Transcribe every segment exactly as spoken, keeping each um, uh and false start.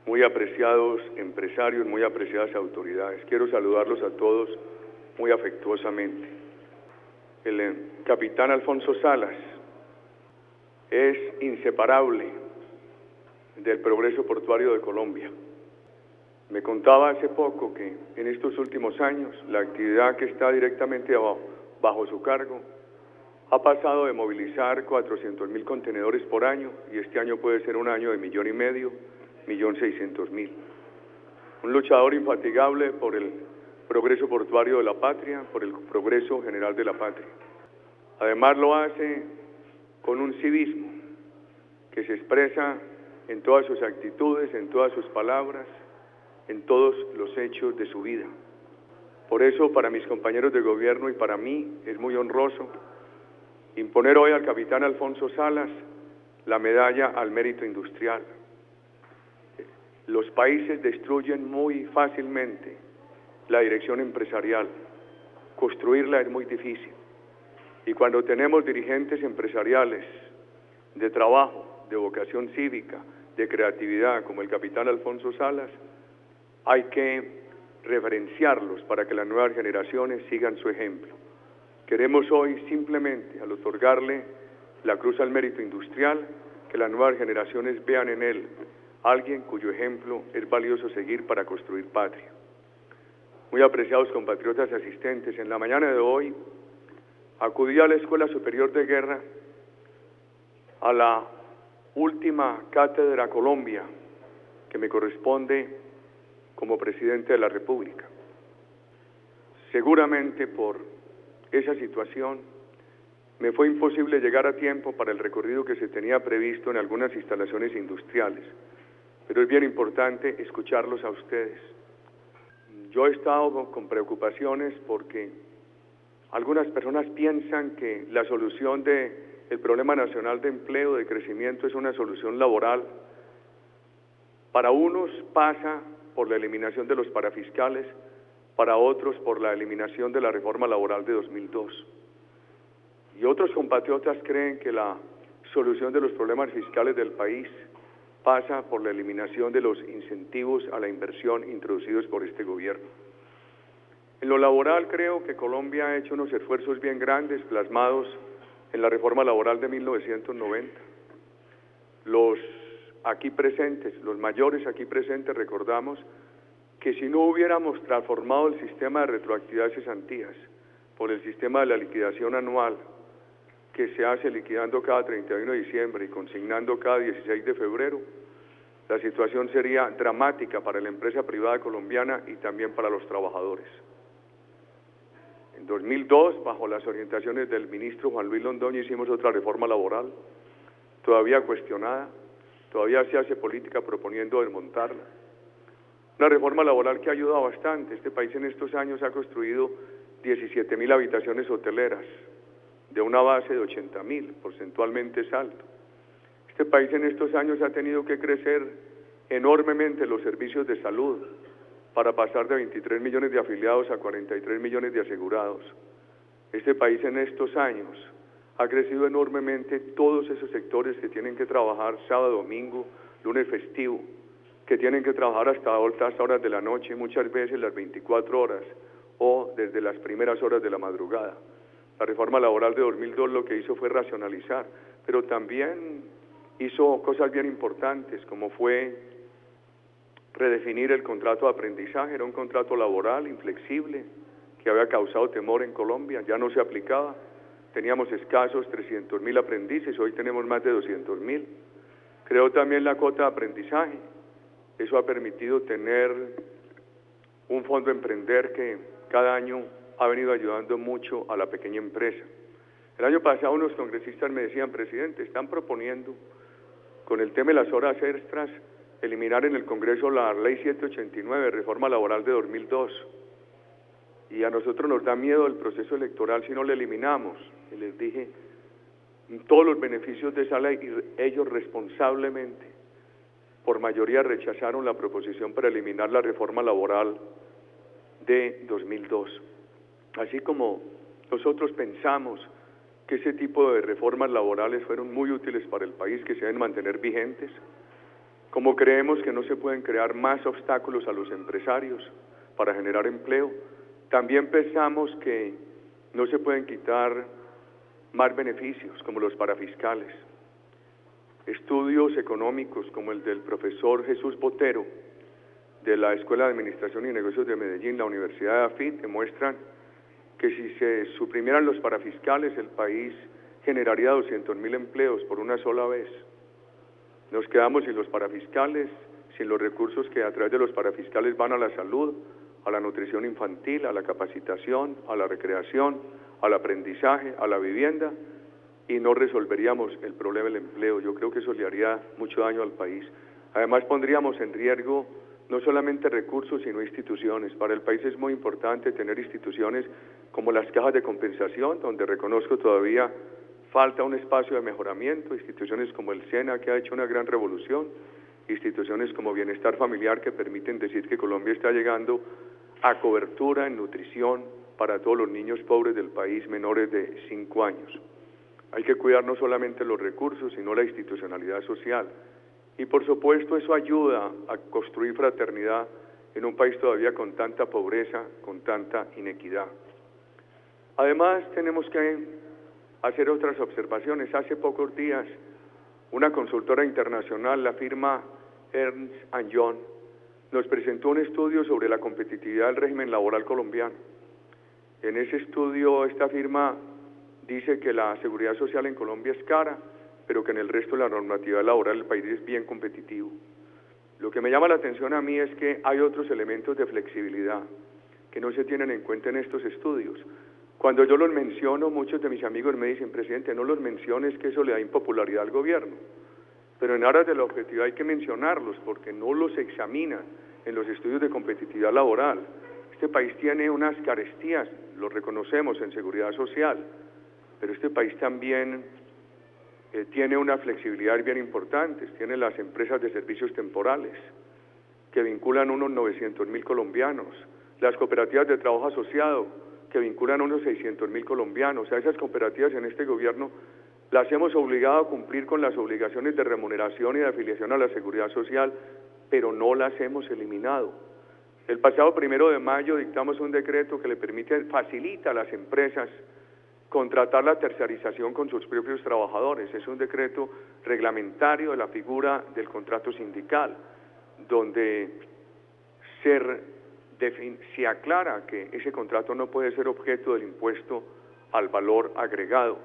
muy apreciados empresarios, muy apreciadas autoridades. Quiero saludarlos a todos muy afectuosamente. El eh, capitán Alfonso Salas es inseparable del progreso portuario de Colombia. Me contaba hace poco que en estos últimos años la actividad que está directamente abajo, bajo su cargo ha pasado de movilizar cuatrocientos mil contenedores por año y este año puede ser un año de millón y medio, millón seiscientos mil. Un luchador infatigable por el progreso portuario de la patria, por el progreso general de la patria. Además lo hace con un civismo que se expresa en todas sus actitudes, en todas sus palabras, en todos los hechos de su vida. Por eso, para mis compañeros de gobierno y para mí, es muy honroso imponer hoy al capitán Alfonso Salas la medalla al mérito industrial. Los países destruyen muy fácilmente la dirección empresarial. Construirla es muy difícil. Y cuando tenemos dirigentes empresariales de trabajo, de vocación cívica, de creatividad, como el capitán Alfonso Salas, hay que referenciarlos para que las nuevas generaciones sigan su ejemplo. Queremos hoy simplemente, al otorgarle la Cruz al Mérito Industrial, que las nuevas generaciones vean en él alguien cuyo ejemplo es valioso seguir para construir patria. Muy apreciados compatriotas asistentes, en la mañana de hoy acudí a la Escuela Superior de Guerra a la última Cátedra Colombia que me corresponde como presidente de la República. Seguramente por esa situación me fue imposible llegar a tiempo para el recorrido que se tenía previsto en algunas instalaciones industriales, pero es bien importante escucharlos a ustedes. Yo he estado con preocupaciones porque algunas personas piensan que la solución del problema nacional de empleo, de crecimiento, es una solución laboral. Para unos pasa por la eliminación de los parafiscales, para otros por la eliminación de la reforma laboral de dos mil dos. Y otros compatriotas creen que la solución de los problemas fiscales del país pasa por la eliminación de los incentivos a la inversión introducidos por este gobierno. En lo laboral creo que Colombia ha hecho unos esfuerzos bien grandes plasmados en la reforma laboral de mil novecientos noventa. Los aquí presentes, los mayores aquí presentes, recordamos que si no hubiéramos transformado el sistema de retroactividad de cesantías por el sistema de la liquidación anual, que se hace liquidando cada treinta y uno de diciembre y consignando cada dieciséis de febrero, la situación sería dramática para la empresa privada colombiana y también para los trabajadores. En dos mil dos, bajo las orientaciones del ministro Juan Luis Londoño, hicimos otra reforma laboral, todavía cuestionada, todavía se hace política proponiendo desmontarla. Una reforma laboral que ha ayudado bastante. Este país en estos años ha construido diecisiete mil habitaciones hoteleras, de una base de ochenta mil, porcentualmente es alto. Este país en estos años ha tenido que crecer enormemente los servicios de salud para pasar de veintitrés millones de afiliados a cuarenta y tres millones de asegurados. Este país en estos años ha crecido enormemente todos esos sectores que tienen que trabajar sábado, domingo, lunes festivo, que tienen que trabajar hasta altas horas de la noche, muchas veces las veinticuatro horas o desde las primeras horas de la madrugada. La reforma laboral de dos mil dos lo que hizo fue racionalizar, pero también hizo cosas bien importantes, como fue redefinir el contrato de aprendizaje. Era un contrato laboral inflexible que había causado temor en Colombia, ya no se aplicaba. Teníamos escasos trescientos mil aprendices, hoy tenemos más de doscientos mil. Creó también la cuota de aprendizaje. Eso ha permitido tener un fondo Emprender que cada año ha venido ayudando mucho a la pequeña empresa. El año pasado unos congresistas me decían, presidente, están proponiendo con el tema de las horas extras eliminar en el Congreso la ley setecientos ochenta y nueve, reforma laboral de dos mil dos. Y a nosotros nos da miedo el proceso electoral si no lo eliminamos. Y les dije, todos los beneficios de esa ley, y ellos responsablemente, por mayoría rechazaron la proposición para eliminar la reforma laboral de dos mil dos. Así como nosotros pensamos que ese tipo de reformas laborales fueron muy útiles para el país, que se deben mantener vigentes, Como creemos que no se pueden crear más obstáculos a los empresarios para generar empleo, también pensamos que no se pueden quitar más beneficios como los parafiscales. Estudios económicos como el del profesor Jesús Botero de la Escuela de Administración y Negocios de Medellín, la Universidad de AFIT, demuestran que si se suprimieran los parafiscales, el país generaría doscientos mil empleos por una sola vez. Nos quedamos sin los parafiscales, sin los recursos que a través de los parafiscales van a la salud, a la nutrición infantil, a la capacitación, a la recreación, al aprendizaje, a la vivienda, y no resolveríamos el problema del empleo. Yo creo que eso le haría mucho daño al país. Además, pondríamos en riesgo no solamente recursos, sino instituciones. Para el país es muy importante tener instituciones como las cajas de compensación, donde reconozco todavía falta un espacio de mejoramiento, instituciones como el SENA, que ha hecho una gran revolución, instituciones como Bienestar Familiar, que permiten decir que Colombia está llegando a cobertura en nutrición para todos los niños pobres del país menores de cinco años. Hay que cuidar no solamente los recursos, sino la institucionalidad social. Y por supuesto eso ayuda a construir fraternidad en un país todavía con tanta pobreza, con tanta inequidad. Además tenemos que hacer otras observaciones. Hace pocos días una consultora internacional, la firma Ernst and Young, nos presentó un estudio sobre la competitividad del régimen laboral colombiano. En ese estudio esta firma dice que la seguridad social en Colombia es cara, pero que en el resto de la normatividad laboral del país es bien competitivo. Lo que me llama la atención a mí es que hay otros elementos de flexibilidad que no se tienen en cuenta en estos estudios. Cuando yo los menciono, muchos de mis amigos me dicen, presidente, no los menciones, que eso le da impopularidad al gobierno. Pero en aras de la objetividad hay que mencionarlos porque no los examinan en los estudios de competitividad laboral. Este país tiene unas carestías, lo reconocemos en seguridad social, pero este país también eh, tiene unas flexibilidades bien importantes, tiene las empresas de servicios temporales que vinculan unos novecientos mil colombianos, las cooperativas de trabajo asociado que vinculan unos seiscientos mil colombianos. A esas cooperativas en este gobierno las hemos obligado a cumplir con las obligaciones de remuneración y de afiliación a la seguridad social, pero no las hemos eliminado. El pasado primero de mayo dictamos un decreto que le permite, facilita a las empresas contratar la tercerización con sus propios trabajadores. Es un decreto reglamentario de la figura del contrato sindical, donde se, se aclara que ese contrato no puede ser objeto del impuesto al valor agregado.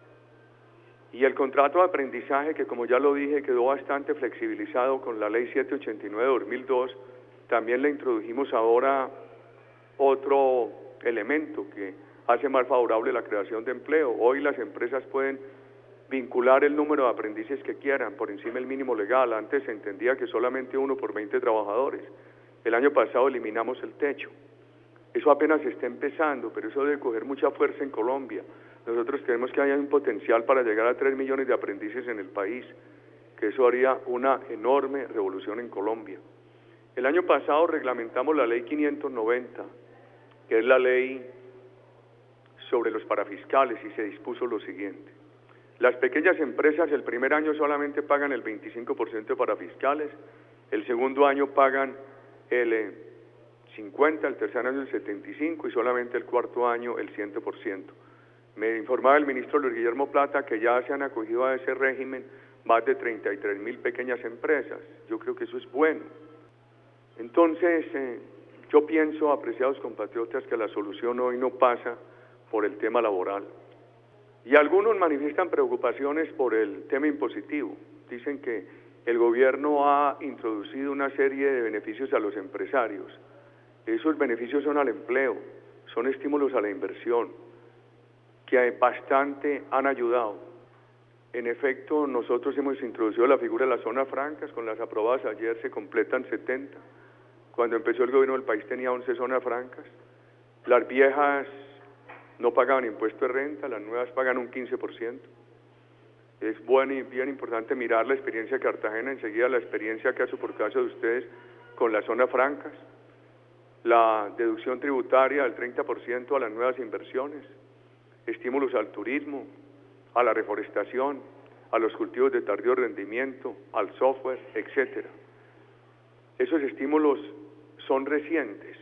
Y el contrato de aprendizaje, que como ya lo dije, quedó bastante flexibilizado con la ley setecientos ochenta y nueve de dos mil dos, también le introdujimos ahora otro elemento que hace más favorable la creación de empleo. Hoy las empresas pueden vincular el número de aprendices que quieran por encima del mínimo legal. Antes se entendía que solamente uno por veinte trabajadores. El año pasado eliminamos el techo. Eso apenas está empezando, pero eso debe coger mucha fuerza en Colombia. Nosotros creemos que hay un potencial para llegar a tres millones de aprendices en el país, que eso haría una enorme revolución en Colombia. El año pasado reglamentamos la ley quinientos noventa, que es la ley sobre los parafiscales, y se dispuso lo siguiente. Las pequeñas empresas el primer año solamente pagan el veinticinco por ciento de parafiscales, el segundo año pagan el cincuenta por ciento, el tercer año el setenta y cinco por ciento y solamente el cuarto año el cien por ciento. Me informaba el ministro Luis Guillermo Plata que ya se han acogido a ese régimen más de treinta y tres mil pequeñas empresas. Yo creo que eso es bueno. Entonces, eh, yo pienso, apreciados compatriotas, que la solución hoy no pasa por el tema laboral. Y algunos manifiestan preocupaciones por el tema impositivo. Dicen que el gobierno ha introducido una serie de beneficios a los empresarios. Esos beneficios son al empleo, son estímulos a la inversión, que bastante han ayudado. En efecto, nosotros hemos introducido la figura de las zonas francas, con las aprobadas ayer se completan setenta. Cuando empezó el gobierno del país tenía once zonas francas. Las viejas no pagaban impuesto de renta, las nuevas pagan un quince por ciento. Es bueno y bien importante mirar la experiencia de Cartagena, enseguida la experiencia caso por caso de ustedes con las zonas francas, la deducción tributaria del treinta por ciento a las nuevas inversiones, estímulos al turismo, a la reforestación, a los cultivos de tardío rendimiento, al software, etcétera. esos estímulos son recientes.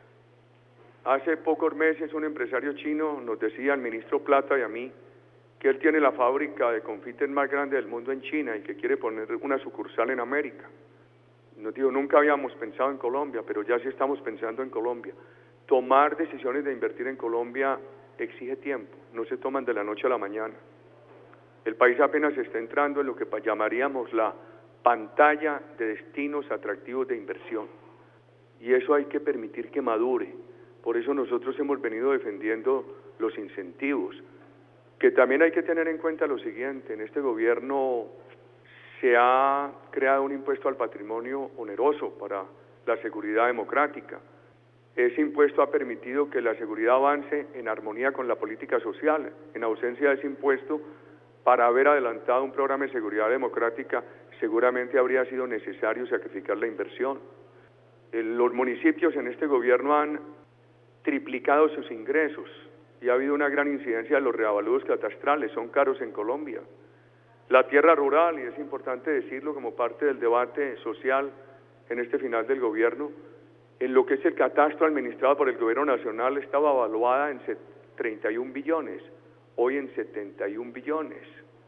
Hace pocos meses un empresario chino nos decía al ministro Plata y a mí que él tiene la fábrica de confites más grande del mundo en China y que quiere poner una sucursal en América. Nos dijo, nunca habíamos pensado en Colombia, pero ya sí estamos pensando en Colombia. Tomar decisiones de invertir en Colombia exige tiempo, no se toman de la noche a la mañana. El país apenas está entrando en lo que llamaríamos la pantalla de destinos atractivos de inversión. Y eso hay que permitir que madure. Por eso nosotros hemos venido defendiendo los incentivos. Que también hay que tener en cuenta lo siguiente, en este gobierno se ha creado un impuesto al patrimonio oneroso para la seguridad democrática. Ese impuesto ha permitido que la seguridad avance en armonía con la política social. En ausencia de ese impuesto, para haber adelantado un programa de seguridad democrática, seguramente habría sido necesario sacrificar la inversión. Los municipios en este gobierno han triplicado sus ingresos y ha habido una gran incidencia de los reavalúos catastrales, son caros en Colombia. La tierra rural, y es importante decirlo como parte del debate social en este final del gobierno, en lo que es el catastro administrado por el gobierno nacional estaba evaluada en treinta y un billones, hoy en setenta y un billones.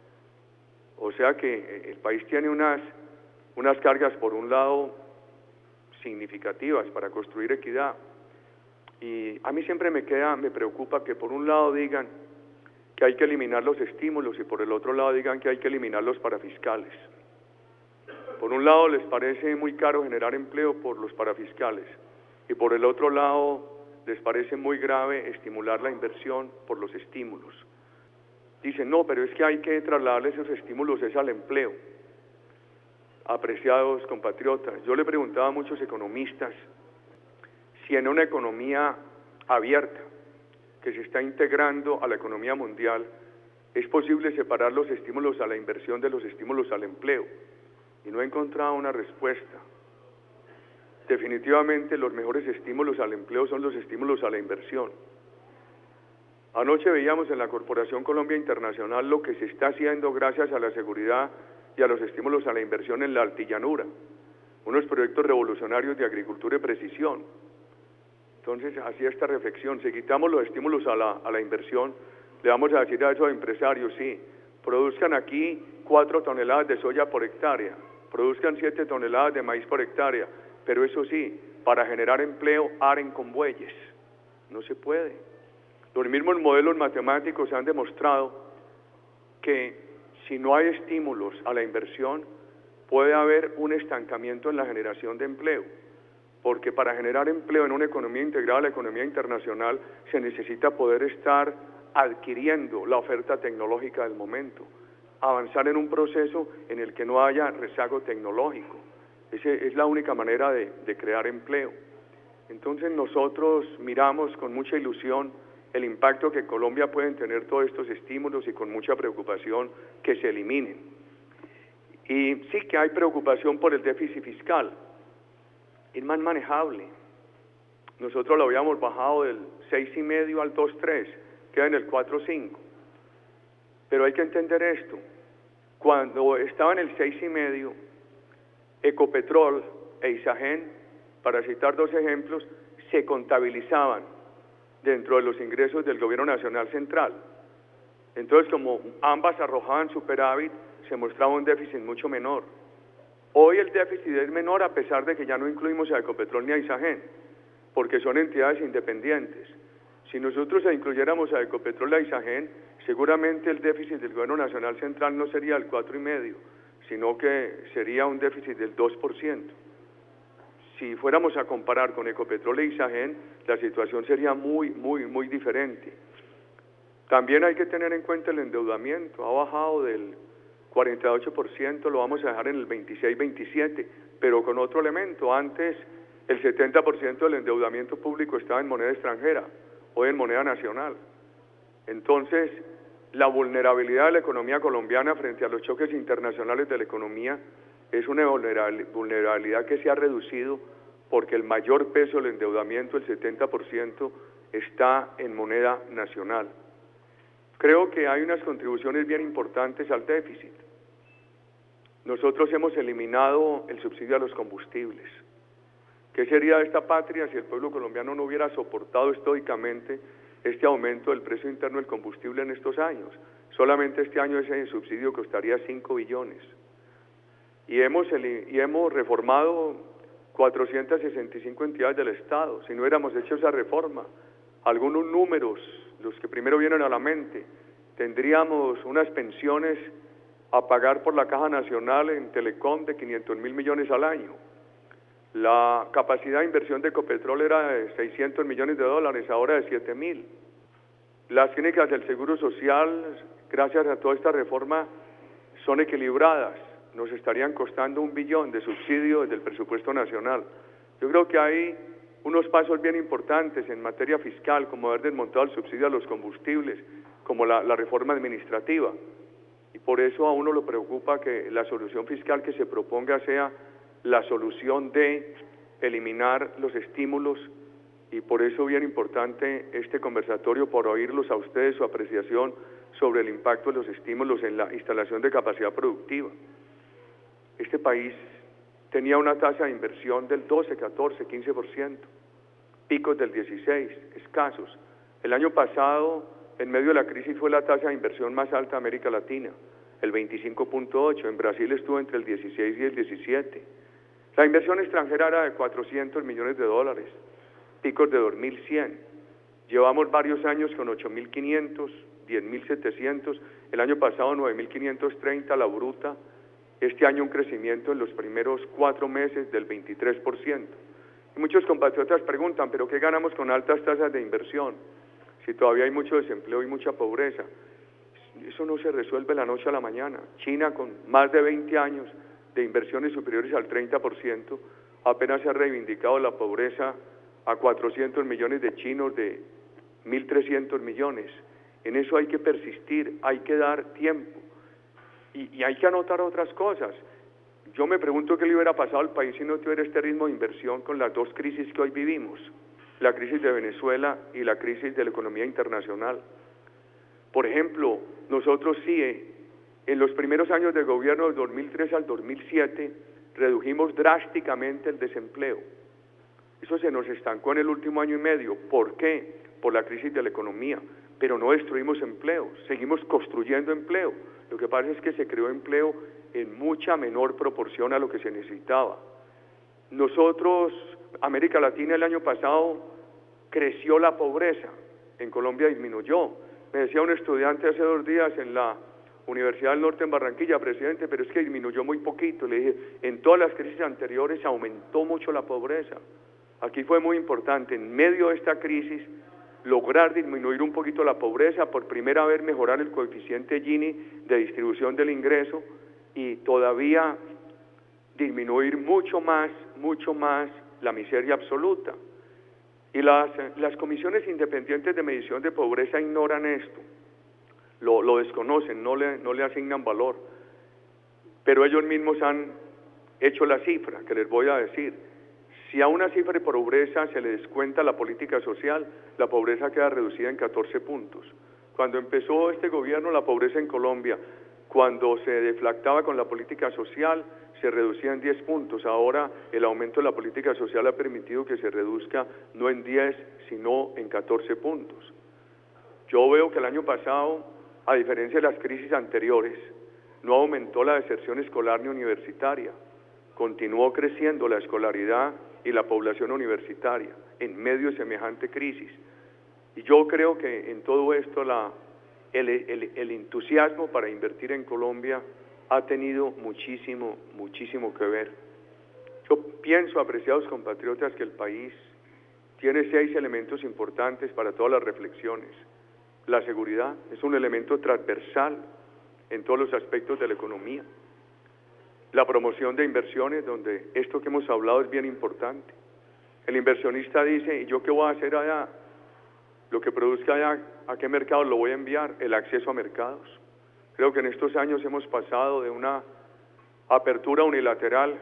O sea que el país tiene unas, unas cargas, por un lado, significativas para construir equidad. Y a mí siempre me queda, me preocupa que por un lado digan que hay que eliminar los estímulos y por el otro lado digan que hay que eliminar los parafiscales. Por un lado les parece muy caro generar empleo por los parafiscales y por el otro lado les parece muy grave estimular la inversión por los estímulos. Dicen, no, pero es que hay que trasladarle esos estímulos es al empleo. Apreciados compatriotas, yo le preguntaba a muchos economistas si en una economía abierta que se está integrando a la economía mundial es posible separar los estímulos a la inversión de los estímulos al empleo. Y no he encontrado una respuesta. Definitivamente los mejores estímulos al empleo son los estímulos a la inversión. Anoche veíamos en la Corporación Colombia Internacional lo que se está haciendo gracias a la seguridad y a los estímulos a la inversión en la altillanura, unos proyectos revolucionarios de agricultura y precisión. Entonces, hacía esta reflexión, si quitamos los estímulos a la, a la inversión, le vamos a decir a esos empresarios, sí, produzcan aquí cuatro toneladas de soya por hectárea, produzcan siete toneladas de maíz por hectárea, pero eso sí, para generar empleo, aren con bueyes. No se puede. Los mismos modelos matemáticos han demostrado que si no hay estímulos a la inversión, puede haber un estancamiento en la generación de empleo. Porque para generar empleo en una economía integrada a la economía internacional se necesita poder estar adquiriendo la oferta tecnológica del momento, avanzar en un proceso en el que no haya rezago tecnológico. Esa es la única manera de, de crear empleo. Entonces nosotros miramos con mucha ilusión el impacto que Colombia pueden tener todos estos estímulos y con mucha preocupación que se eliminen. Y sí que hay preocupación por el déficit fiscal. Es más manejable. Nosotros lo habíamos bajado del seis coma cinco al dos coma tres, queda en el cuatro coma cinco. Pero hay que entender esto. Cuando estaba en el seis coma cinco, Ecopetrol e Isagen, para citar dos ejemplos, se contabilizaban dentro de los ingresos del gobierno nacional central. Entonces, como ambas arrojaban superávit, se mostraba un déficit mucho menor. Hoy el déficit es menor a pesar de que ya no incluimos a Ecopetrol ni a Isagen, porque son entidades independientes. Si nosotros incluyéramos a Ecopetrol y a Isagen, seguramente el déficit del gobierno nacional central no sería el cuatro coma cinco, sino que sería un déficit del dos por ciento. Si fuéramos a comparar con Ecopetrol e Isagen, la situación sería muy, muy, muy diferente. También hay que tener en cuenta el endeudamiento, ha bajado del cuarenta y ocho por ciento, lo vamos a dejar en el veintiséis veintisiete, pero con otro elemento. Antes el setenta por ciento del endeudamiento público estaba en moneda extranjera, hoy en moneda nacional. Entonces, la vulnerabilidad de la economía colombiana frente a los choques internacionales de la economía es una vulnerabilidad que se ha reducido porque el mayor peso del endeudamiento, el setenta por ciento, está en moneda nacional. Creo que hay unas contribuciones bien importantes al déficit. Nosotros hemos eliminado el subsidio a los combustibles. ¿Qué sería de esta patria si el pueblo colombiano no hubiera soportado estoicamente este aumento del precio interno del combustible en estos años? Solamente este año ese subsidio costaría cinco billones. Y hemos, y hemos reformado cuatrocientas sesenta y cinco entidades del Estado. Si no hubiéramos hecho esa reforma, algunos números, los que primero vienen a la mente, tendríamos unas pensiones a pagar por la Caja Nacional en Telecom de quinientos mil millones al año. La capacidad de inversión de Ecopetrol era de seiscientos millones de dólares, ahora de siete mil. Las clínicas del Seguro Social, gracias a toda esta reforma, son equilibradas. Nos estarían costando un billón de subsidio desde el presupuesto nacional. Yo creo que hay unos pasos bien importantes en materia fiscal, como haber desmontado el subsidio a los combustibles, como la, la reforma administrativa. Y por eso a uno le preocupa que la solución fiscal que se proponga sea la solución de eliminar los estímulos, y por eso bien importante este conversatorio, por oírlos a ustedes su apreciación sobre el impacto de los estímulos en la instalación de capacidad productiva. Este país tenía una tasa de inversión del doce, catorce, quince por ciento, picos del dieciséis, escasos. El año pasado, en medio de la crisis, fue la tasa de inversión más alta de América Latina, el veinticinco punto ocho, en Brasil estuvo entre el dieciséis y el diecisiete. La inversión extranjera era de cuatrocientos millones de dólares, picos de dos mil cien. Llevamos varios años con ocho mil quinientos, diez mil setecientos, el año pasado nueve mil quinientos treinta, la bruta. Este año un crecimiento en los primeros cuatro meses del veintitrés por ciento. Y muchos compatriotas preguntan, ¿pero qué ganamos con altas tasas de inversión? Si todavía hay mucho desempleo y mucha pobreza. Eso no se resuelve de la noche a la mañana. China, con más de veinte años de inversiones superiores al treinta por ciento, apenas se ha reivindicado la pobreza a cuatrocientos millones de chinos de mil trescientos millones. En eso hay que persistir, hay que dar tiempo. Y, y hay que anotar otras cosas. Yo me pregunto qué le hubiera pasado al país si no tuviera este ritmo de inversión con las dos crisis que hoy vivimos, la crisis de Venezuela y la crisis de la economía internacional. Por ejemplo, nosotros sí, eh, en los primeros años de gobierno del dos mil tres al dos mil siete, redujimos drásticamente el desempleo. Eso se nos estancó en el último año y medio. ¿Por qué? Por la crisis de la economía. Pero no destruimos empleo, seguimos construyendo empleo. Lo que pasa es que se creó empleo en mucha menor proporción a lo que se necesitaba. Nosotros, América Latina, el año pasado creció la pobreza, en Colombia disminuyó. Me decía un estudiante hace dos días en la Universidad del Norte en Barranquilla, presidente, pero es que disminuyó muy poquito. Le dije, en todas las crisis anteriores aumentó mucho la pobreza. Aquí fue muy importante, en medio de esta crisis, lograr disminuir un poquito la pobreza, por primera vez mejorar el coeficiente Gini de distribución del ingreso y todavía disminuir mucho más, mucho más la miseria absoluta. Y las, las comisiones independientes de medición de pobreza ignoran esto, lo, lo desconocen, no le, no le asignan valor, pero ellos mismos han hecho la cifra que les voy a decir. Si a una cifra de pobreza se le descuenta la política social, la pobreza queda reducida en catorce puntos. Cuando empezó este gobierno, la pobreza en Colombia, cuando se deflactaba con la política social, se reducía en diez puntos. Ahora el aumento de la política social ha permitido que se reduzca no en diez, sino en catorce puntos. Yo veo que el año pasado, a diferencia de las crisis anteriores, no aumentó la deserción escolar ni universitaria. Continuó creciendo la escolaridad y la población universitaria en medio de semejante crisis. Y yo creo que en todo esto la, el, el, el entusiasmo para invertir en Colombia ha tenido muchísimo, muchísimo que ver. Yo pienso, apreciados compatriotas, que el país tiene seis elementos importantes para todas las reflexiones. La seguridad es un elemento transversal en todos los aspectos de la economía. La promoción de inversiones, donde esto que hemos hablado es bien importante. El inversionista dice, ¿y yo qué voy a hacer allá? Lo que produzca allá, ¿a qué mercado lo voy a enviar? El acceso a mercados. Creo que en estos años hemos pasado de una apertura unilateral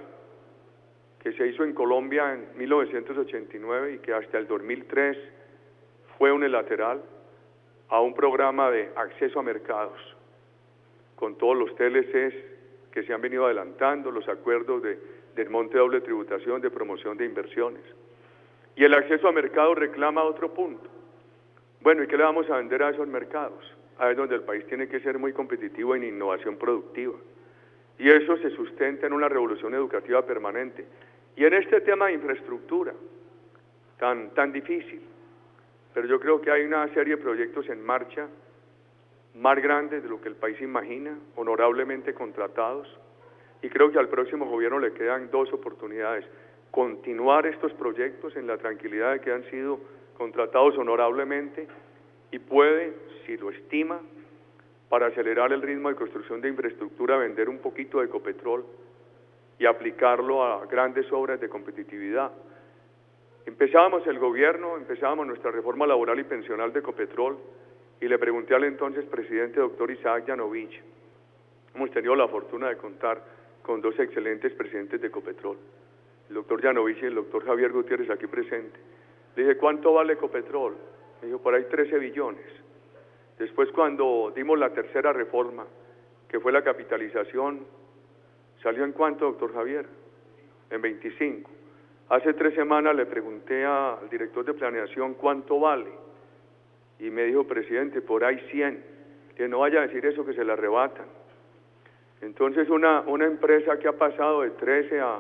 que se hizo en Colombia en mil novecientos ochenta y nueve y que hasta el dos mil tres fue unilateral, a un programa de acceso a mercados, con todos los T L Cs que se han venido adelantando, los acuerdos de del monte de doble tributación, de promoción de inversiones. Y el acceso a mercados reclama otro punto. Bueno, ¿y qué le vamos a vender a esos mercados? Ahí es donde el país tiene que ser muy competitivo en innovación productiva. Y eso se sustenta en una revolución educativa permanente. Y en este tema de infraestructura, tan, tan difícil, pero yo creo que hay una serie de proyectos en marcha más grandes de lo que el país imagina, honorablemente contratados, y creo que al próximo gobierno le quedan dos oportunidades: continuar estos proyectos en la tranquilidad de que han sido contratados honorablemente, y puede, si lo estima, para acelerar el ritmo de construcción de infraestructura, vender un poquito de Ecopetrol y aplicarlo a grandes obras de competitividad. Empezábamos el gobierno, empezábamos nuestra reforma laboral y pensional de Ecopetrol, y le pregunté al entonces presidente, doctor Isaac Yanovich. Hemos tenido la fortuna de contar con dos excelentes presidentes de Ecopetrol, el doctor Yanovich y el doctor Javier Gutiérrez, aquí presente. Le dije, ¿cuánto vale Ecopetrol? Me dijo, por ahí trece billones. Después, cuando dimos la tercera reforma, que fue la capitalización, ¿salió en cuánto, doctor Javier? En veinticinco. Hace tres semanas le pregunté al director de planeación cuánto vale, y me dijo, presidente, por ahí cien, que no vaya a decir eso, que se la arrebatan. Entonces, una, una empresa que ha pasado de trece a,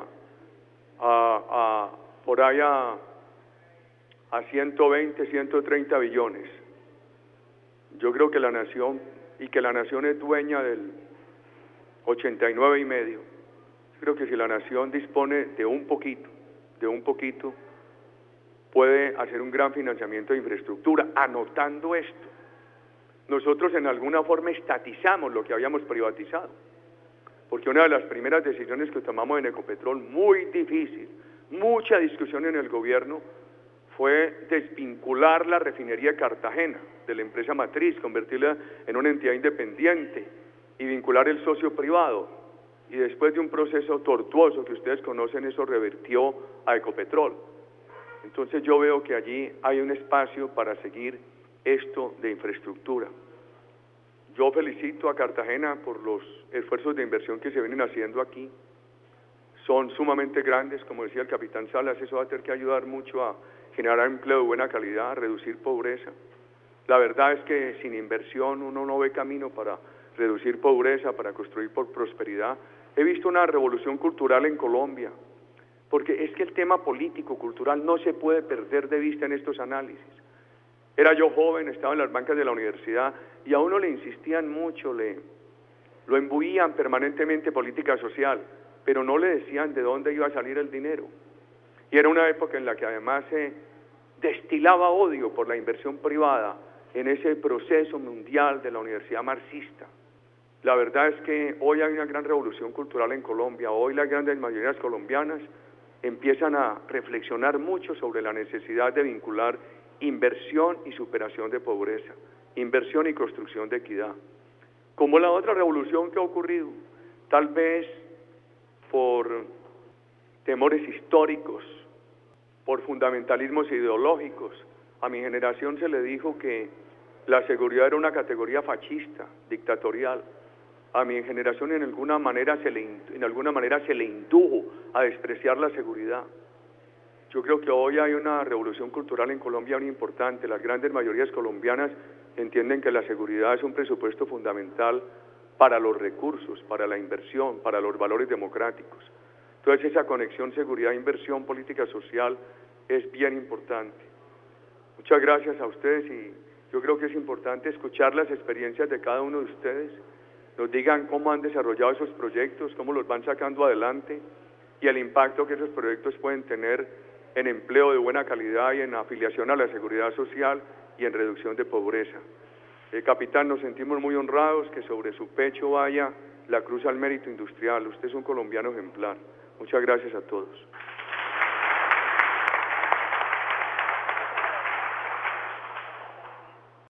a, a por ahí a, a ciento veinte, ciento treinta billones. Yo creo que la nación, y que la nación es dueña del ochenta y nueve y medio, creo que si la nación dispone de un poquito, de un poquito, puede hacer un gran financiamiento de infraestructura. Anotando esto, nosotros en alguna forma estatizamos lo que habíamos privatizado, porque una de las primeras decisiones que tomamos en Ecopetrol, muy difícil, mucha discusión en el gobierno, fue desvincular la refinería de Cartagena de la empresa matriz, convertirla en una entidad independiente y vincular el socio privado. Y después de un proceso tortuoso que ustedes conocen, eso revertió a Ecopetrol. Entonces yo veo que allí hay un espacio para seguir esto de infraestructura. Yo felicito a Cartagena por los esfuerzos de inversión que se vienen haciendo aquí. Son sumamente grandes, como decía el capitán Salas, eso va a tener que ayudar mucho a generar empleo de buena calidad, a reducir pobreza. La verdad es que sin inversión uno no ve camino para reducir pobreza, para construir por prosperidad. He visto una revolución cultural en Colombia, porque es que el tema político, cultural, no se puede perder de vista en estos análisis. Era yo joven, estaba en las bancas de la universidad, y a uno le insistían mucho, le, lo imbuían permanentemente política social, pero no le decían de dónde iba a salir el dinero. Y era una época en la que además se destilaba odio por la inversión privada en ese proceso mundial de la universidad marxista. La verdad es que hoy hay una gran revolución cultural en Colombia. Hoy las grandes mayorías colombianas empiezan a reflexionar mucho sobre la necesidad de vincular inversión y superación de pobreza, inversión y construcción de equidad. Como la otra revolución que ha ocurrido, tal vez por temores históricos, por fundamentalismos ideológicos, a mi generación se le dijo que la seguridad era una categoría fascista, dictatorial. A mi generación en alguna manera se le, en alguna manera se le indujo a despreciar la seguridad. Yo creo que hoy hay una revolución cultural en Colombia muy importante. Las grandes mayorías colombianas entienden que la seguridad es un presupuesto fundamental para los recursos, para la inversión, para los valores democráticos. Entonces esa conexión seguridad-inversión, política social, es bien importante. Muchas gracias a ustedes, y yo creo que es importante escuchar las experiencias de cada uno de ustedes, nos digan cómo han desarrollado esos proyectos, cómo los van sacando adelante, y el impacto que esos proyectos pueden tener en empleo de buena calidad y en afiliación a la seguridad social y en reducción de pobreza. Eh, capitán, nos sentimos muy honrados que sobre su pecho vaya la Cruz al Mérito Industrial. Usted es un colombiano ejemplar. Muchas gracias a todos.